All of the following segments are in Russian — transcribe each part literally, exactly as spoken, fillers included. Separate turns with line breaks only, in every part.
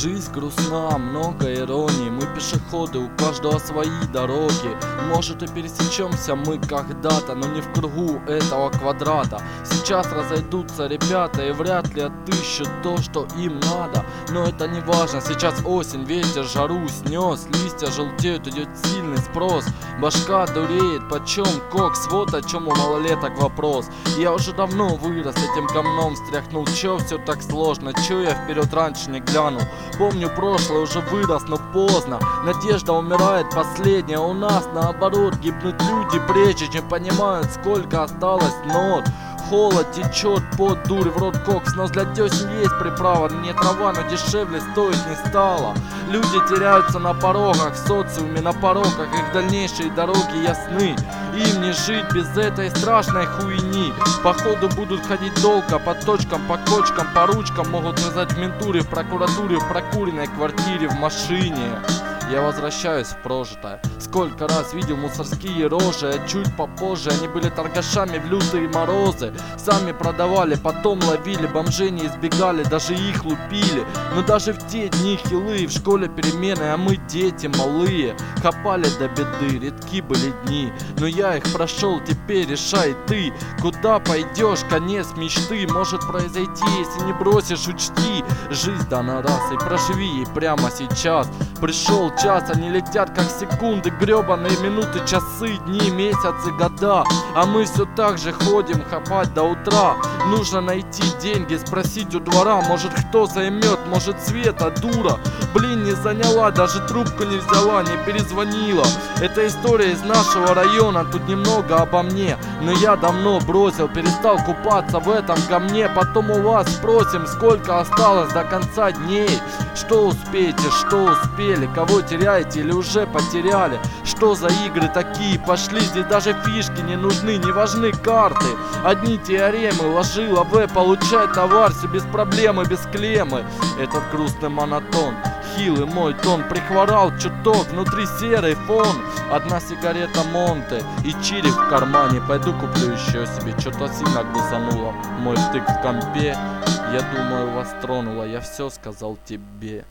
Жизнь грустна, много иронии. Мы пешеходы, у каждого свои дороги. Может и пересечемся мы когда-то, но не в кругу этого квадрата. Сейчас разойдутся ребята и вряд ли отыщут то, что им надо. Но это не важно, сейчас осень, ветер жару снес. Листья желтеют, идет сильный спрос. Башка дуреет, почем кокс, вот о чем у малолеток вопрос. Я уже давно вырос, этим говном встряхнул. Чё все так сложно, чё я вперед раньше не глянул. Помню прошлое, уже вырос, но поздно. Надежда умирает последняя. У нас наоборот гибнут люди, прежде чем понимают, сколько осталось нот. Холод течет, под дурь в рот кокс. Но для десен есть приправа, не трава, но дешевле стоить не стало. Люди теряются на порогах, в социуме, на пороках. Их дальнейшие дороги ясны. Им не жить без этой страшной хуйни. Походу будут ходить долго, по точкам, по кочкам, по ручкам. Могут вязать в ментуре, в прокуратуре, в прокуренной квартире, в машине. Я возвращаюсь в прожитое. Сколько раз видел мусорские рожи, а чуть попозже они были торгашами в лютые морозы. Сами продавали, потом ловили, бомжей не избегали, даже их лупили. Но даже в те дни хилые, в школе перемены, а мы дети малые. Хапали до беды, редки были дни, но я их прошел, теперь решай ты. Куда пойдешь, конец мечты может произойти, если не бросишь, учти. Жизнь дана раз, и проживи ей прямо сейчас. Пришел час, они летят как секунды, гребаные минуты, часы, дни, месяцы, года. А мы все так же ходим хапать до утра. Нужно найти деньги, спросить у двора. Может кто займет, может Света дура. Блин, не заняла, даже трубку не взяла, не перезвонила. Это история из нашего района, тут немного обо мне. Но я давно бросил, перестал купаться в этом говне. Потом у вас спросим, сколько осталось до конца дней. Что успеете, что успели, кого теряете или уже потеряли. Что за игры такие пошли, здесь даже фишки не нужны, не важны карты. Одни теоремы, ложи, лаве, получай товар, все без проблемы, без клеммы. Этот грустный монотон, хилый мой тон, прихворал чуток, внутри серый фон. Одна сигарета Монте и чири в кармане. Пойду куплю еще себе, что-то сильно глазануло. Мой втык в компе, я думаю, вас тронуло, я все сказал тебе.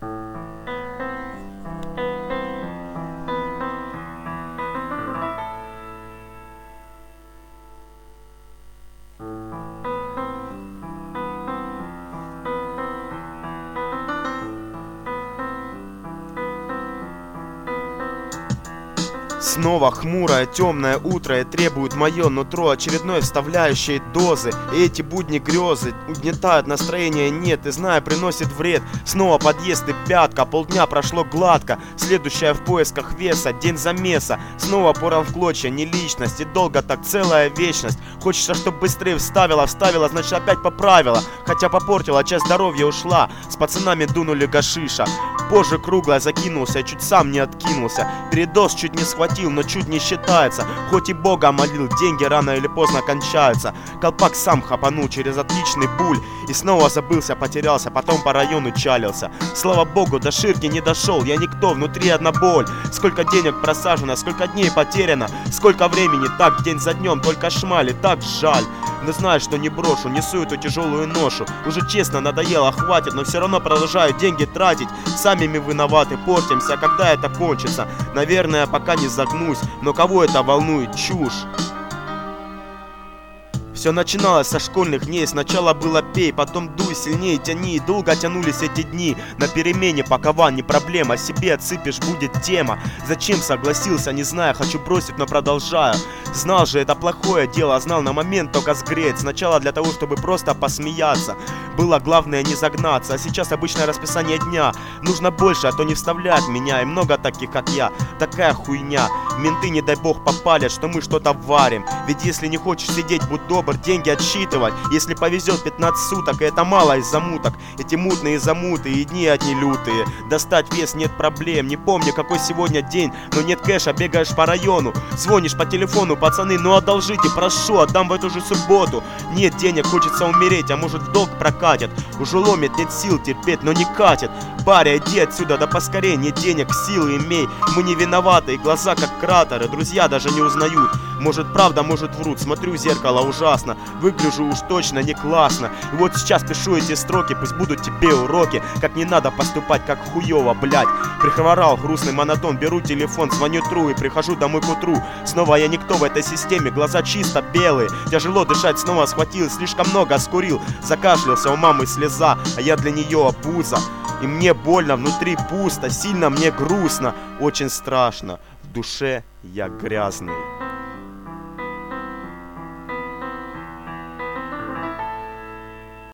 Снова хмурое, темное утро и требует мое нутро очередной вставляющей дозы. И эти будни грезы угнетают, настроения нет и, зная, приносит вред. Снова подъезд и пятка, полдня прошло гладко. Следующая в поисках веса, день замеса. Снова порван в клочья, не личность и долго так целая вечность. Хочется, чтоб быстрее вставила, вставила, значит опять поправила. Хотя попортила, часть здоровья ушла. С пацанами дунули гашиша. Позже круглая закинулся, я чуть сам не откинулся. Передоз чуть не схватил, но чуть не считается. Хоть и Бога молил, деньги рано или поздно кончаются. Колпак сам хапанул через отличный буль. И снова забылся, потерялся, потом по району чалился. Слава Богу, до ширки не дошел, я никто, внутри одна боль. Сколько денег просажено, сколько дней потеряно. Сколько времени так, день за днем, только шмали, так жаль. Но знаю, что не брошу, несу эту тяжелую ношу. Уже честно надоело, хватит, но все равно продолжаю деньги тратить. Сами мы виноваты, портимся, когда это кончится. Наверное, пока не загнусь, но кого это волнует, чушь. Все начиналось со школьных дней. Сначала было пей, потом дуй, сильнее тяни. И долго тянулись эти дни. На перемене пакова не проблема. Себе отсыпешь, будет тема. Зачем согласился, не знаю. Хочу бросить, но продолжаю. Знал же, это плохое дело. Знал на момент только сгреть. Сначала для того, чтобы просто посмеяться. Было главное не загнаться. А сейчас обычное расписание дня. Нужно больше, а то не вставляют меня. И много таких, как я. Такая хуйня. Менты, не дай бог, попалят, что мы что-то варим. Ведь если не хочешь сидеть, будь добр, деньги отсчитывать. Если повезет пятнадцать суток, и это мало из замуток. Эти мутные замуты и дни одни лютые. Достать вес нет проблем. Не помню, какой сегодня день, но нет кэша, бегаешь по району. Звонишь по телефону, пацаны, ну одолжите, прошу, отдам в эту же субботу. Нет денег, хочется умереть, а может в долг прокатят. Уже ломит, нет сил терпеть, но не катит. Баря, иди отсюда, да поскорей, нет денег, силы имей. Мы не виноваты, и глаза как кратеры, друзья даже не узнают. Может правда, может врут, смотрю в зеркало ужасно, выгляжу уж точно не классно. И вот сейчас пишу эти строки, пусть будут тебе уроки, как не надо поступать, как хуёво, блять. Прихворал грустный монотон, беру телефон, звоню тру и прихожу домой к утру. Снова я никто в этой системе, глаза чисто белые, тяжело дышать снова схватил, слишком много скурил, закашлялся, у мамы слеза, а я для нее обуза. И мне больно, внутри пусто, сильно мне грустно, очень страшно, в душе я грязный.